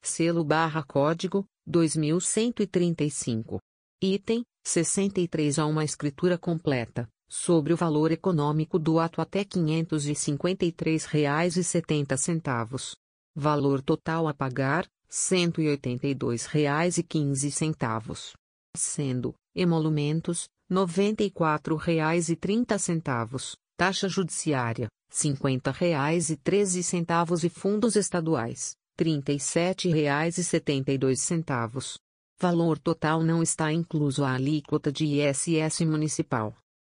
Selo/código 2135. Item 63 a uma escritura completa, sobre o valor econômico do ato até R$ 553,70. Valor total a pagar, R$ 182,15. Sendo, emolumentos, R$ 94,30. Taxa judiciária, R$ 50,13 e fundos estaduais, R$ 37,72. Valor total não está incluso a alíquota de ISS municipal.